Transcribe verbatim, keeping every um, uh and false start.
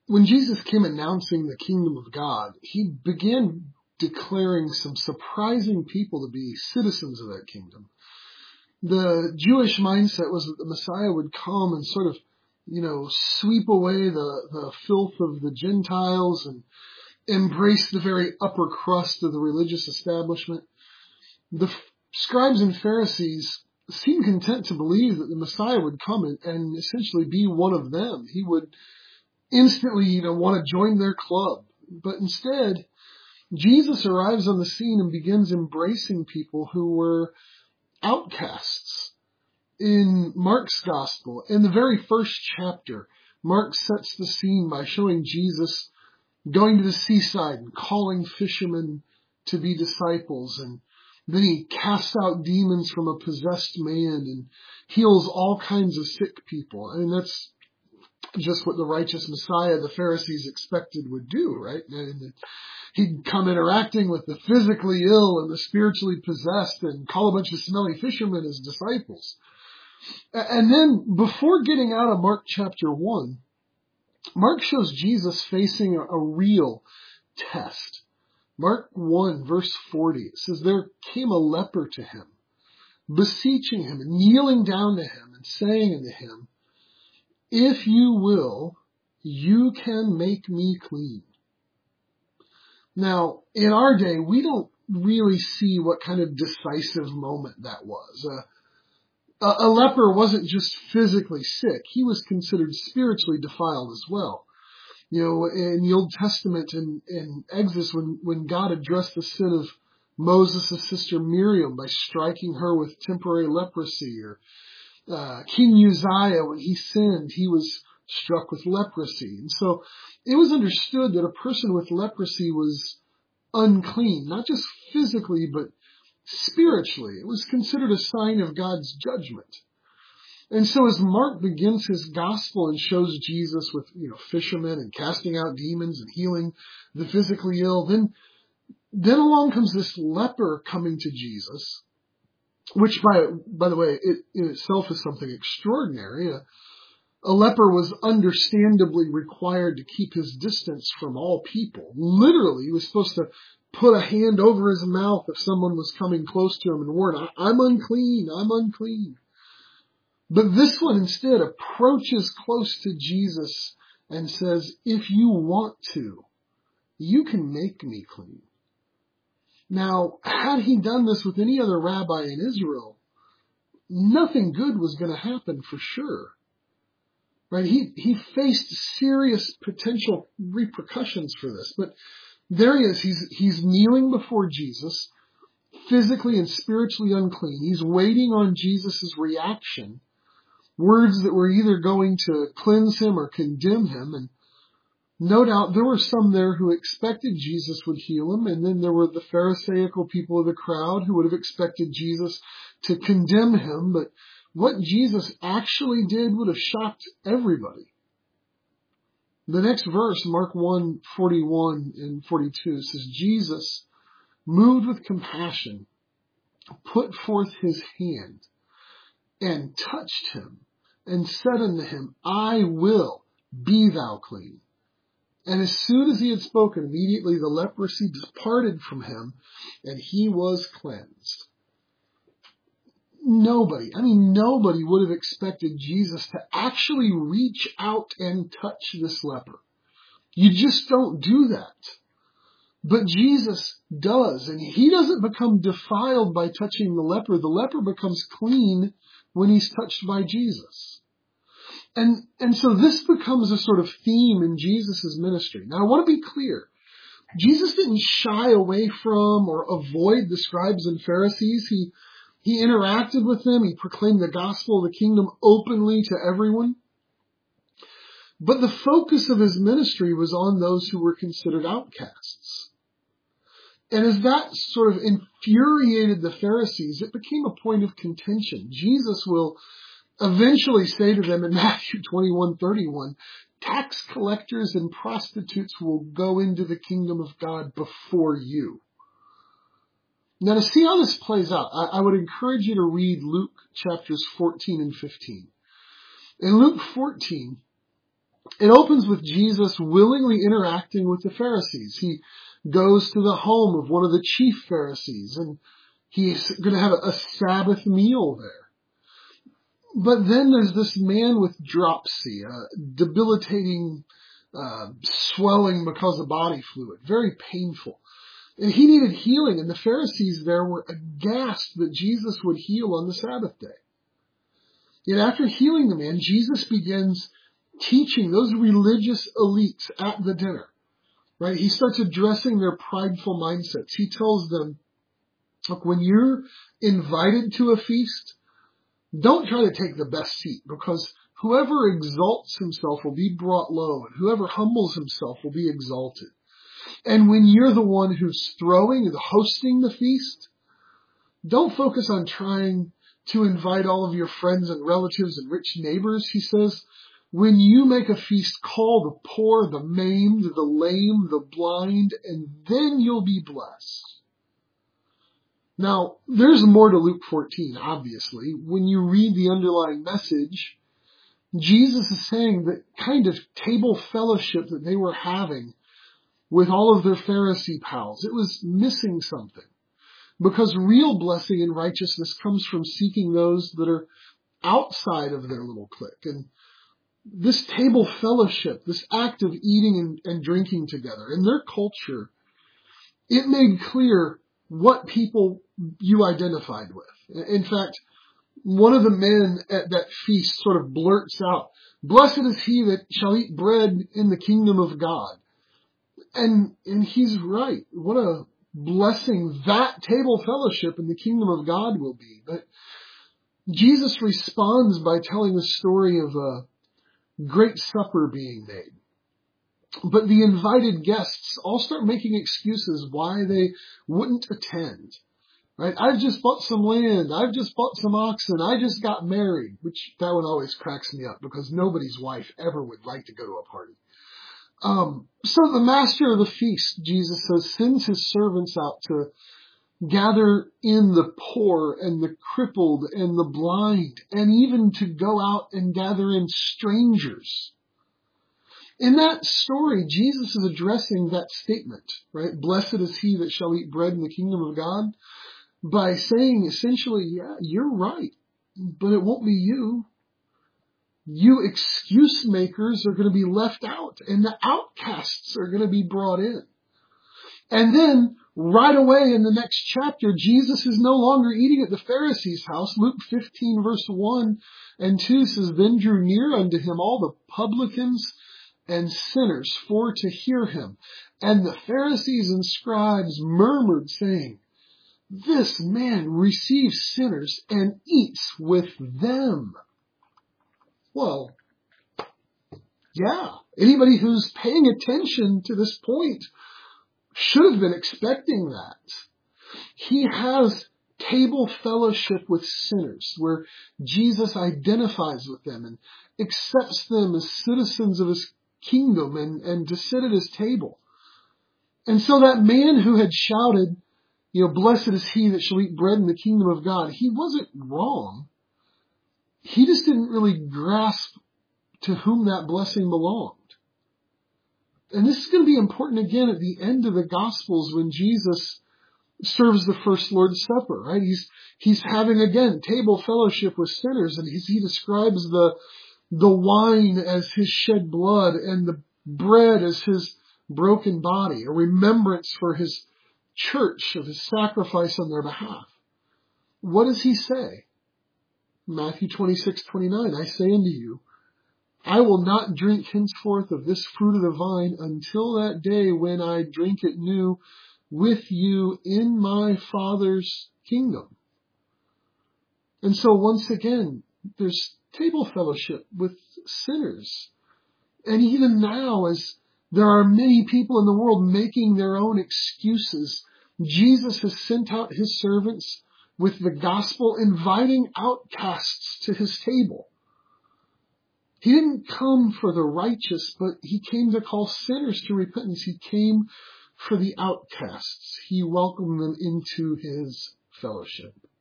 when Jesus came announcing the kingdom of God, he began declaring some surprising people to be citizens of that kingdom. The Jewish mindset was that the Messiah would come and sort of, you know, sweep away the, the filth of the Gentiles and embrace the very upper crust of the religious establishment. The f- scribes and Pharisees seemed content to believe that the Messiah would come and, and essentially be one of them. He would instantly, you know, want to join their club. But instead, Jesus arrives on the scene and begins embracing people who were outcasts. In Mark's gospel, in the very first chapter, Mark sets the scene by showing Jesus going to the seaside and calling fishermen to be disciples, and then he casts out demons from a possessed man and heals all kinds of sick people. I mean, that's just what the righteous Messiah the Pharisees expected would do, right? And he'd come interacting with the physically ill and the spiritually possessed and call a bunch of smelly fishermen as disciples. And then before getting out of Mark chapter one, Mark shows Jesus facing a, a real test. Mark one verse forty, it says, there came a leper to him, beseeching him and kneeling down to him and saying unto him, if you will, you can make me clean. Now, in our day, we don't really see what kind of decisive moment that was. Uh, A leper wasn't just physically sick. He was considered spiritually defiled as well. You know, in the Old Testament, in, in Exodus, when, when God addressed the sin of Moses' sister Miriam by striking her with temporary leprosy, or uh, King Uzziah, when he sinned, he was struck with leprosy. And so it was understood that a person with leprosy was unclean, not just physically, but spiritually. It was considered a sign of God's judgment. And so as Mark begins his gospel and shows Jesus with, you know, fishermen and casting out demons and healing the physically ill, then, then along comes this leper coming to Jesus, which by, by the way, it in itself is something extraordinary. A, a leper was understandably required to keep his distance from all people. Literally, he was supposed to put a hand over his mouth if someone was coming close to him and warn, I'm unclean, I'm unclean. But this one instead approaches close to Jesus and says, if you want to, you can make me clean. Now, had he done this with any other rabbi in Israel, nothing good was going to happen for sure. Right? He, he faced serious potential repercussions for this, but there he is. He's, he's kneeling before Jesus, physically and spiritually unclean. He's waiting on Jesus' reaction, words that were either going to cleanse him or condemn him. And no doubt there were some there who expected Jesus would heal him. And then there were the Pharisaical people of the crowd who would have expected Jesus to condemn him. But what Jesus actually did would have shocked everybody. The next verse, Mark one, forty-one and forty-two, says, Jesus, moved with compassion, put forth his hand and touched him and said unto him, I will, be thou clean. And as soon as he had spoken, immediately the leprosy departed from him and he was cleansed. Nobody, I mean, nobody would have expected Jesus to actually reach out and touch this leper. You just don't do that. But Jesus does, and he doesn't become defiled by touching the leper. The leper becomes clean when he's touched by Jesus. And, and so this becomes a sort of theme in Jesus' ministry. Now I want to be clear. Jesus didn't shy away from or avoid the scribes and Pharisees. He He interacted with them. He proclaimed the gospel of the kingdom openly to everyone. But the focus of his ministry was on those who were considered outcasts. And as that sort of infuriated the Pharisees, it became a point of contention. Jesus will eventually say to them in Matthew twenty-one thirty-one, tax collectors and prostitutes will go into the kingdom of God before you. Now, to see how this plays out, I, I would encourage you to read Luke chapters fourteen and fifteen. In Luke fourteen, It opens with Jesus willingly interacting with the Pharisees. He goes to the home of one of the chief Pharisees, and he's going to have a Sabbath meal there. But then there's this man with dropsy, a debilitating uh, swelling because of body fluid, very painful. And he needed healing, and the Pharisees there were aghast that Jesus would heal on the Sabbath day. Yet after healing the man, Jesus begins teaching those religious elites at the dinner, right? He starts addressing their prideful mindsets. He tells them, look, when you're invited to a feast, don't try to take the best seat, because whoever exalts himself will be brought low, and whoever humbles himself will be exalted. And when you're the one who's throwing and hosting the feast, don't focus on trying to invite all of your friends and relatives and rich neighbors. He says, when you make a feast, call the poor, the maimed, the lame, the blind, and then you'll be blessed. Now, there's more to Luke fourteen, obviously. When you read the underlying message, Jesus is saying that kind of table fellowship that they were having with all of their Pharisee pals, it was missing something. Because real blessing and righteousness comes from seeking those that are outside of their little clique. And this table fellowship, this act of eating and, and drinking together, in their culture, it made clear what people you identified with. In fact, one of the men at that feast sort of blurts out, "Blessed is he that shall eat bread in the kingdom of God." And, and he's right. What a blessing that table fellowship in the kingdom of God will be. But Jesus responds by telling the story of a great supper being made. But the invited guests all start making excuses why they wouldn't attend. Right? I've just bought some land. I've just bought some oxen. I just got married. Which, that one always cracks me up, because nobody's wife ever would like to go to a party. Um, so the master of the feast, Jesus says, sends his servants out to gather in the poor and the crippled and the blind, and even to go out and gather in strangers. In that story, Jesus is addressing that statement, right? Blessed is he that shall eat bread in the kingdom of God, by saying essentially, yeah, you're right, but it won't be you. You excuse makers are going to be left out, and the outcasts are going to be brought in. And then, right away in the next chapter, Jesus is no longer eating at the Pharisees' house. Luke fifteen verse one and two says, Then drew near unto him all the publicans and sinners for to hear him. And the Pharisees and scribes murmured, saying, This man receives sinners and eats with them. Well, yeah, anybody who's paying attention to this point should have been expecting that. He has table fellowship with sinners, where Jesus identifies with them and accepts them as citizens of his kingdom and, and to sit at his table. And so that man who had shouted, you know, blessed is he that shall eat bread in the kingdom of God, he wasn't wrong. He just didn't really grasp to whom that blessing belonged. And this is going to be important again at the end of the Gospels when Jesus serves the first Lord's Supper, right? He's, he's having again table fellowship with sinners, and he's, he describes the, the wine as his shed blood and the bread as his broken body, a remembrance for his church of his sacrifice on their behalf. What does he say? Matthew twenty-six twenty-nine, I say unto you, I will not drink henceforth of this fruit of the vine until that day when I drink it new with you in my Father's kingdom. And so once again, there's table fellowship with sinners. And even now, as there are many people in the world making their own excuses, Jesus has sent out his servants with the gospel, inviting outcasts to his table. He didn't come for the righteous, but he came to call sinners to repentance. He came for the outcasts. He welcomed them into his fellowship.